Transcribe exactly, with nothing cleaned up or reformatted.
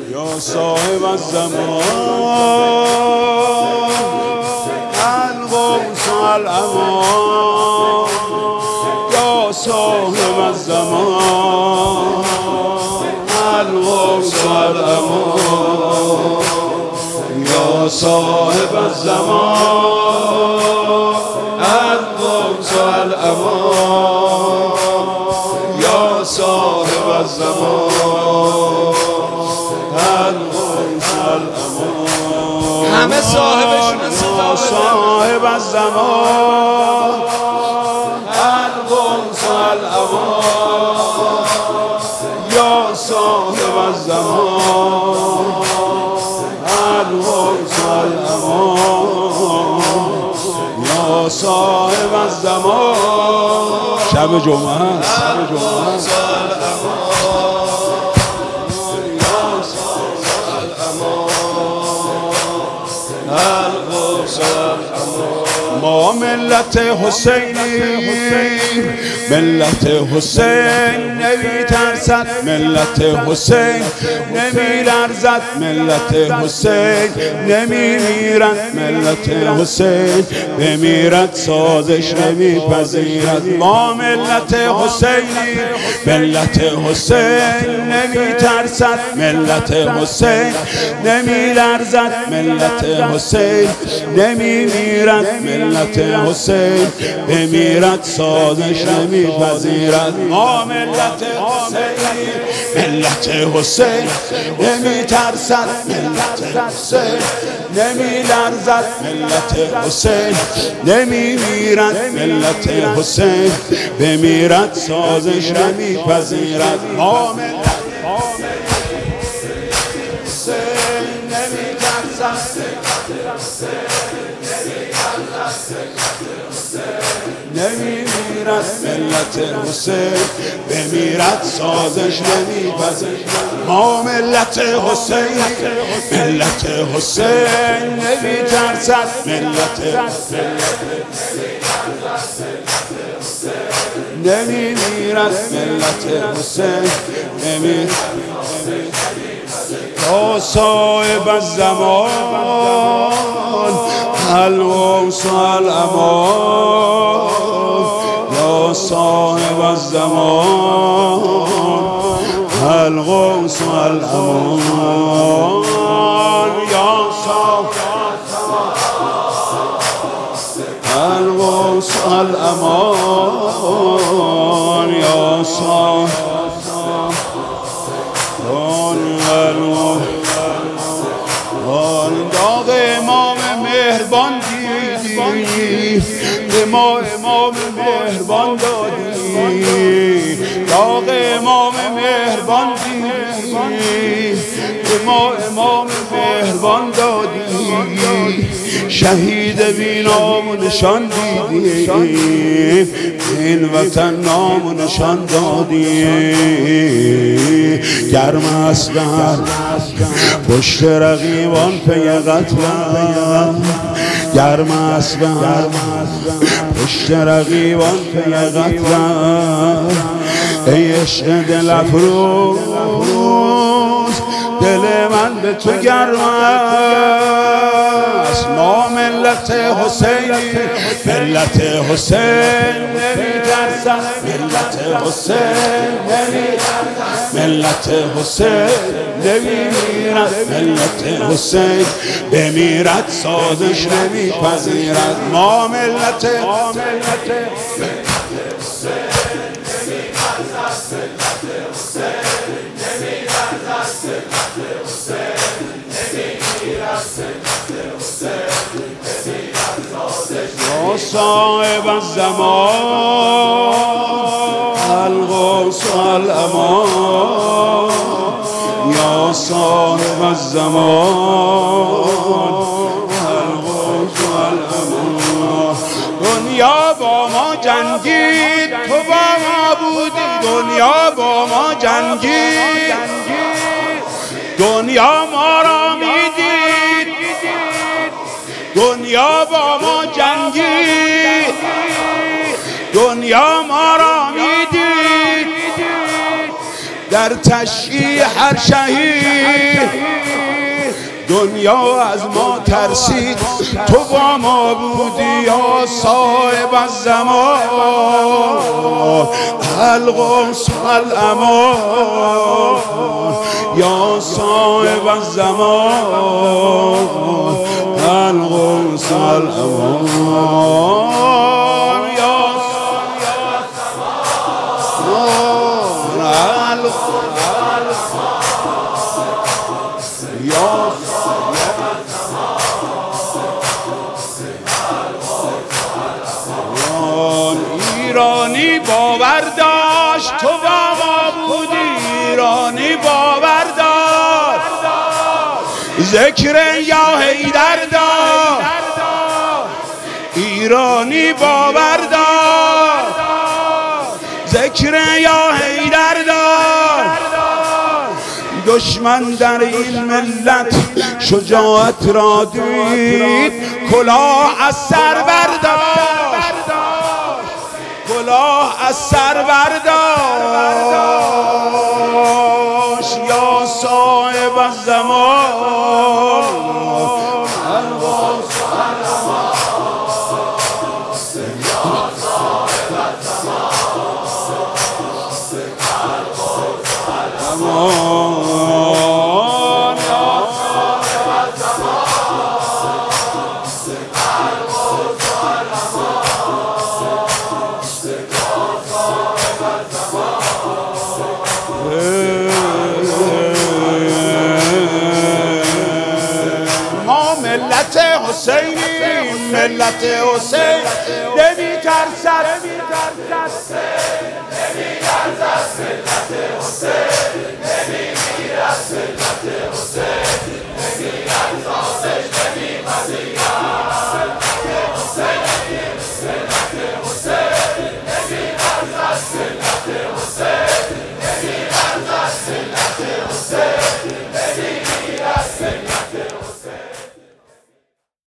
یا صاحب الزمان الغوث الامان یا صاحب الزمان الغوث الامان یا صاحب الزمان الغوث الامان یا صاحب الزمان الغوث الامان همه صاحبشون یا صاحب الزمان الغوث الامان یا صاحب الزمان الغوث الامان یا صاحب الزمان. شب جمعه شب جمعه ما ملت حسینی ملت حسین نمی ترسد ملت حسین نمی لرزد ملت حسین نمی میرد ملت حسین بمیرد سازش نمی پذیرد. ما ملت حسینی ملت حسین نمی ترسد ملت حسین نمی لرزد ملت حسین نمی میرد ملت حسین بمیرد سازش نمی پذیرد. ما ملت حسینی ملت حسین نمی ترسد ملت حسین نمی لرزد ملت حسین نمی میرد ملت حسین بمیرد سازش نمی پذیرد. ما ملت حسین نمی ترسد نمی میرد ملت حسین بمیرد سازش نمی پذیرد. ما ملت حسین ملت حسین نمی ترسد ملت نمی میرد ملت حسین نمی یا صاحب الزمان الغوث الامان یا صاحب الزمان الغوث الامان یا صاحب الغوث الامان یا صاحب داغ امام مهربان دیدی به ما امام مهربان دادی داغ امام مهربان دیدی به ما امام مهربان دادی شهید بی نام و نشان دیدی این وطن نام و نشان دادی گرم است در پشت رقیبان پی قتلم گرم است در پشت رقیبان پی قتلم ای عشق دل افروز دل من به تو گرم است. ما ملت حسینی ملت حسین نمی ترسد ملت حسین نمی ترسد ملت حسین نمی میرد ملت حسین بمیرد سازش نمی پذیرد. ما ملت یا صاحب الزمان الغوث الامان یا صاحب الزمان الغوث الامان. دنیا با ما جنگید تو با ما بودی دنیا با ما جنگید دنیا ما را میدید دنیا با ما جنگید دنیا ما را میدید در تشییع هر شهید یا از ما ترسید تو با ما بودی یا صاحب الزمان الغوث الامان یا صاحب الزمان الغوث الامان یا صاحب الزمان یا ایرانی باور داشت تو با ما بودی ایرانی باور داشت ذکر یا حیدر داشت ایرانی باور داشت ذکر یا حیدر داشت دشمن در این ملت شجاعت را دید کلاه از سر برداشت کلاه از سر برداشت یا صاحب الزمان الغوث الامان یا صاحب الزمان ملت حسینی ملت حسین نمی ترسد نمی ترسد ملت حسین نمی میرد ملت